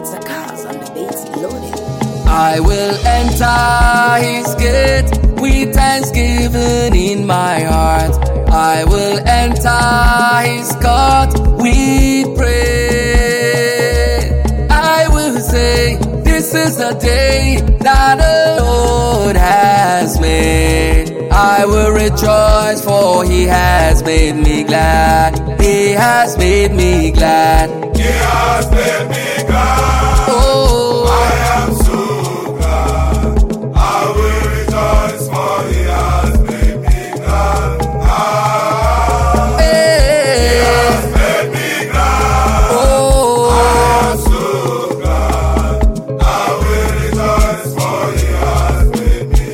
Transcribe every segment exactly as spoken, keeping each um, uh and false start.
It's a cause on the beats loaded. I will enter his gate with thanksgiving in my heart. I will enter his court with praise. I will say, this is the day that the Lord has made. I will rejoice, for he has made me glad. He has made me glad. He has made me glad. Oh, I am so glad. I will rejoice, for he has made me glad. Ah, hey. he has made me glad. Oh, I am so glad. I will rejoice, for he has made me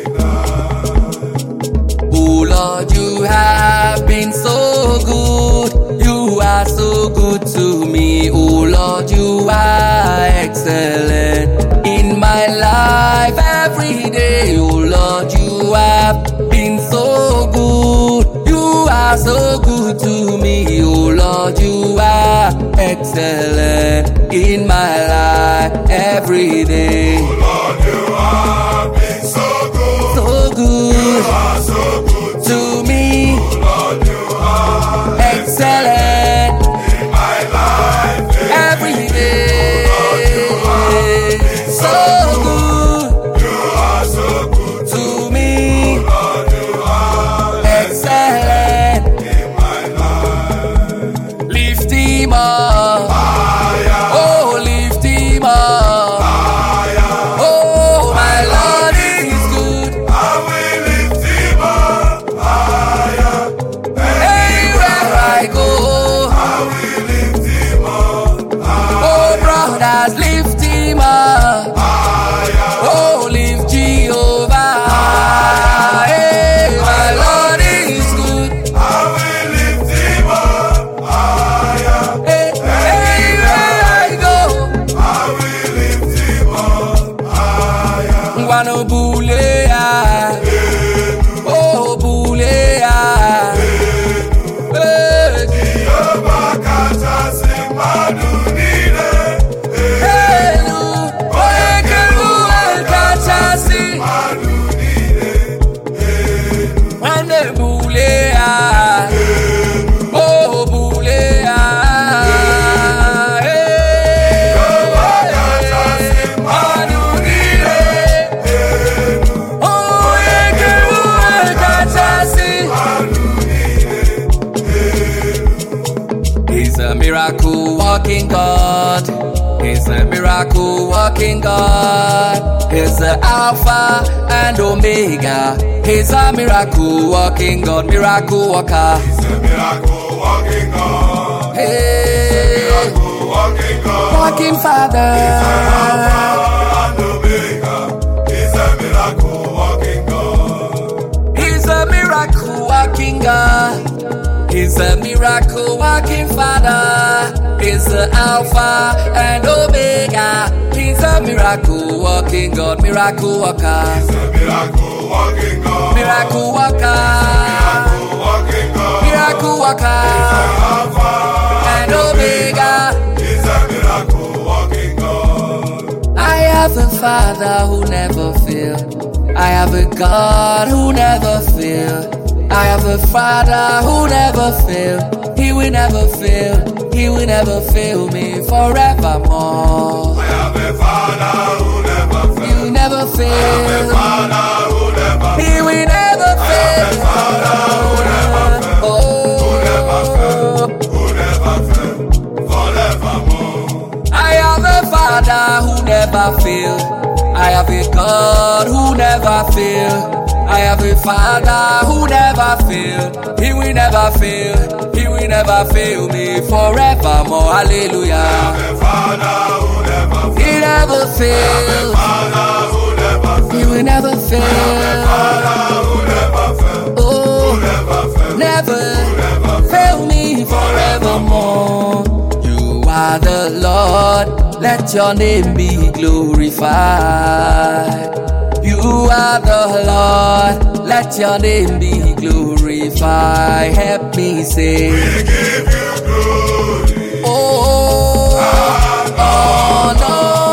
glad. oh Lord, you have been so good. You are so good to me. Oh Lord, you are excellent in my life every day. Oh Lord, you have been so good. You are so good to me. Oh Lord, you are excellent in my life every day. Oh Lord, you have been so good. So good You are so good to me. Oh Lord, you are Excellent in my life every day. So good You are so good to me. Lord, you are Excellent. in my life. Lift him up. Higher, Oh, lift him up. higher, Oh, my Lord is good. I will lift him up. Higher, Anywhere I go. I will lift him up. Oh, brothers, lift him up. Higher, Oh, lift Jehovah. Hey, my Lord is good. I will lift him up. Higher, Hey, anywhere I go. I will lift him up. Higher, Wano bulea, oh bulea, hey, Jehovah kata sing madunile. helu, oekelu elkachasi, wane bulea, oh bulea, hey, manunile, oekelu elkachasi. He's a miracle walking God. He's a miracle walking God. He's the Alpha and Omega. He's a miracle walking God, miracle walker. He's a miracle walking God. Hey, Miracle walking God. walking Father. Alpha and Omega. He's a miracle walking God. He's a miracle walking God. He's a miracle walking Father. He's the Alpha and Omega. He's a miracle walking God, miracle walker. He's a miracle walking God. Miracle walker, Miracle walking God. miracle walker, Alpha and Omega. He's a miracle walking God. I have a Father who never fails. I have a God who never fails. I have a Father who never fails. He will never fail. He will never fail me forevermore. I have a Father who never He fails. will never I have a fail. Father who never He will never fail. Father who never fails. Oh. Who never fails. Who never fails. Forevermore. I have a Father who never fails. I have a God who never fails. I have a Father who never fails. He will never fail. He will never fail me forevermore. Hallelujah. I have a Father who never fails. He never fails. Father who never He fails. will never fail. Father who never fails. Oh, Never fails. never Never fail me forevermore. You are the Lord. Let your name be glorified. You are the Lord, let your name be glorified. Help me say, We give you glory. oh, oh, no.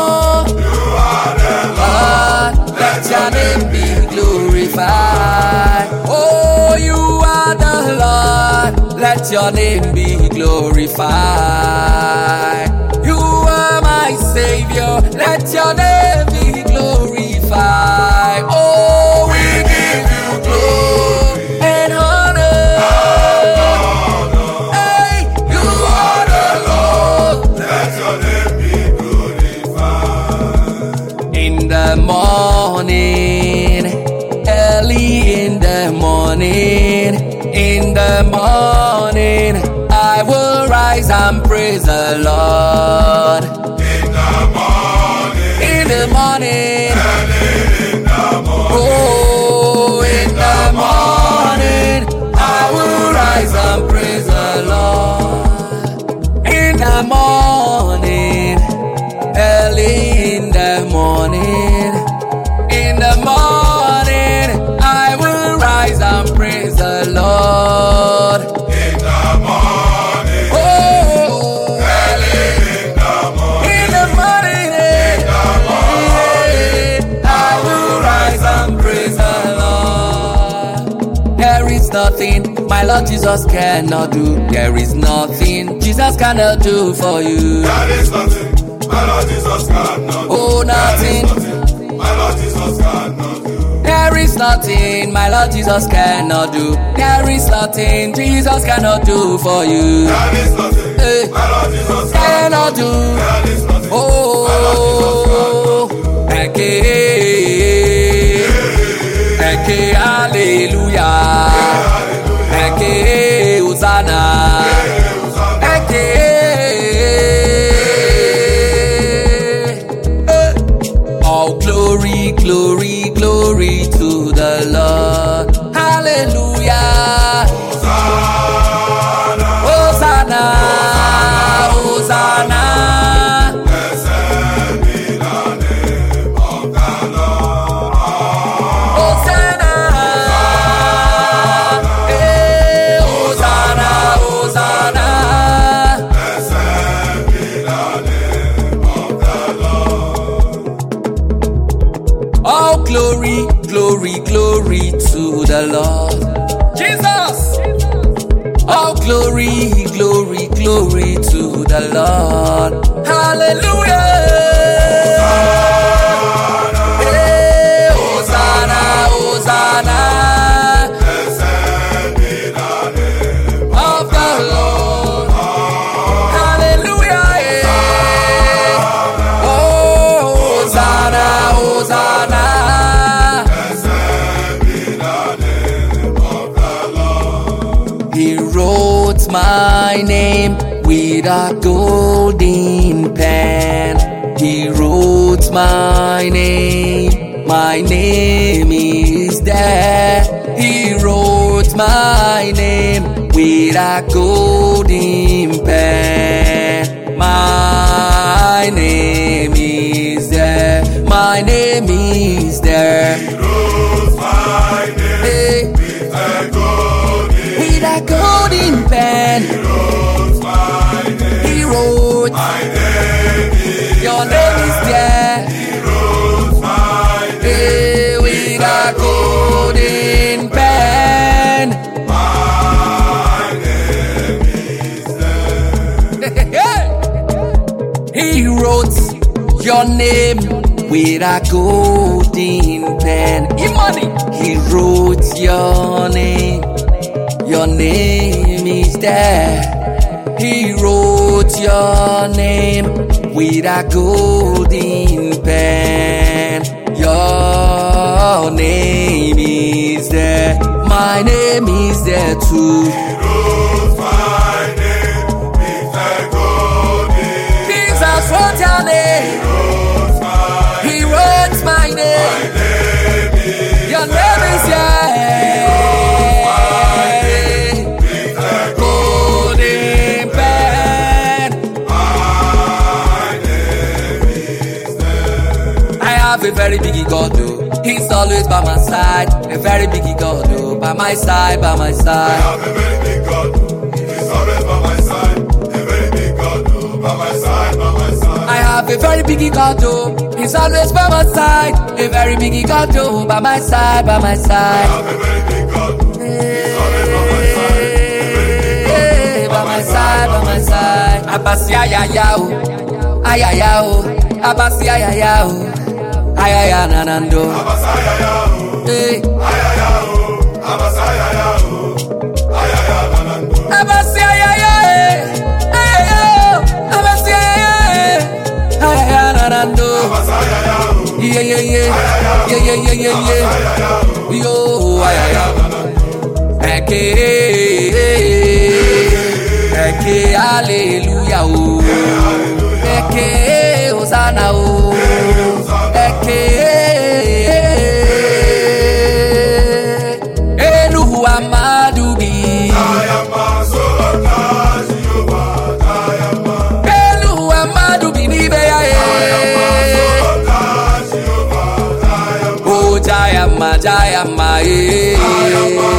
let your name be glorified. You are my Savior, let your name be glorified. Oh, we give you glory and honor. Hey, you are the Lord. Let your name be glorified. In the morning, early in the morning, in the morning, I will rise and praise the Lord. In the morning, In the morning, early in the morning, oh, in the morning, I will rise and praise the Lord. In the morning, early in the morning, in the morning, I will rise and praise the Lord. in the morning, Oh, early in the morning, in the morning, I will rise and praise the Lord. There is nothing my Lord Jesus cannot do. There is nothing Jesus cannot do for you. there is nothing my Lord Jesus cannot do. Oh, nothing. There is nothing my Lord Jesus cannot do. There is nothing my Lord Jesus cannot do. There is nothing Jesus cannot do for you. There is nothing Hey. my Lord Jesus Cannot do. There is nothing Oh, eke, eke, hallelujah, eke, Hosanna, eke. Eh. All glory, glory, glory to the Lord. Hallelujah. Hosanna, Hosanna, Hosanna. blessed be the name of the Lord. Hosanna, eh, Hosanna, Hosanna. Blessed be the name of the Lord. All glory, glory, glory to the Lord. Jesus. All glory, glory, glory to the Lord. Hallelujah. Eh, Hosanna, Hosanna. Blessed be the name Of the Lord. Hallelujah. Yeah. Oh, Hosanna, Hosanna. Blessed be the name of the Lord. He wrote my name with a golden pen. He wrote my name. My name is there. He wrote my name with a golden pen. My name is there. My name is there. He wrote my name Hey, with a golden. with a golden pen. He wrote my name. He wrote. My name is. Your name is there. He wrote my name. Hey, with a golden pen. My name is there. He wrote your name with a golden pen. Imani. He wrote your name. Your name is there. He wrote your name with a golden pen. Your name is there. My name is there too. He wrote my name with a golden. Jesus wrote your name. He wrote my He wrote my name. name is. Your name is here. Golden pen. My name is there. I have a very big God, though. He's always by my side. A very big God, though. By my side, by my I side. have a very big God. He's always by my side. A very big God. By my side, by my side. I have a very big God, though. He's always by my side. A very big God, though. By my side, by my I side. have a very big God. He's always by my side. A very big God. my side. Abasi ayayao, ayayao, abasi ayayao, ayaya nanando. Abasi ayayao, hey, ayayao, abasi ayayao, ayaya nanando. Abasi ayayao, ayayao, abasi ayayao, ayaya nanando. Abasi ayayao, yeah yeah yeah, yeah yeah yeah yeah yeah, yo ayayao. Eke, eke, hallelujah, oh. Eke, Hosanna, oh. Eke, Elu Amadubi. Elu Amadubi nibeya, oh Jayama, Jayama, eh.